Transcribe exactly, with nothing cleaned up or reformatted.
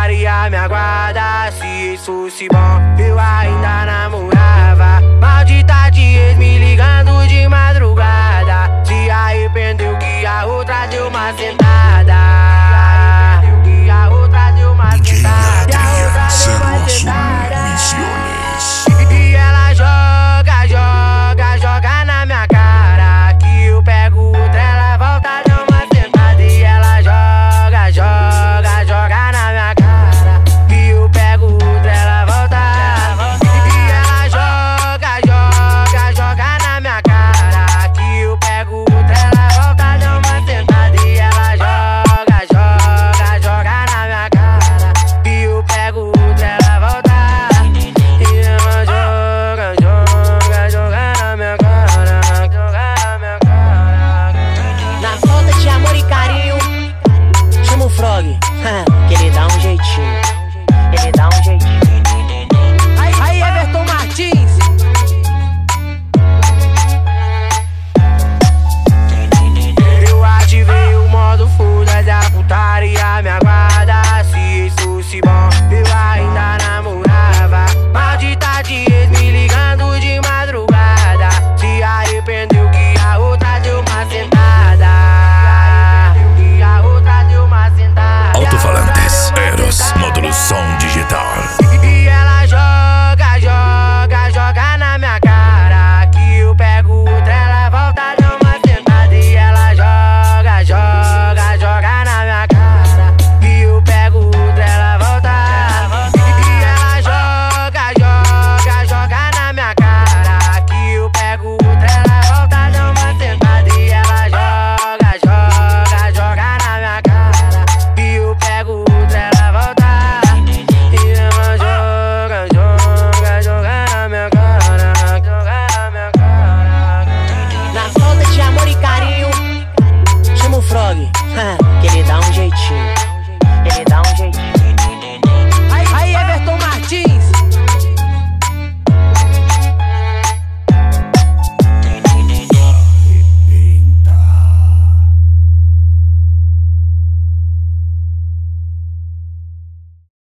baixaria minha guarda. Se isso fosse bom, eu ainda namorava. Maldita de ex me ligando de madrugada. Se arrependeu que a outra deu uma sentada. Se arrependeu que a outra deu uma sentada. E a outra deu uma sentada. E ela joga, joga, joga na minha cara. Que eu pego outra, ela volta, deu uma sentada. E ela joga, joga, joga na minha cara. Que eu pego outra, ela volta. E ela joga, joga, joga na minha cara. Que eu pego outra, ela volta, deu uma sentada. E ela joga, joga, joga na minha cara. Que eu pego outra, ela volta. E ela joga, joga, joga na minha cara. Joga na minha cara. Na falta de amor e carinho, chama o Frog.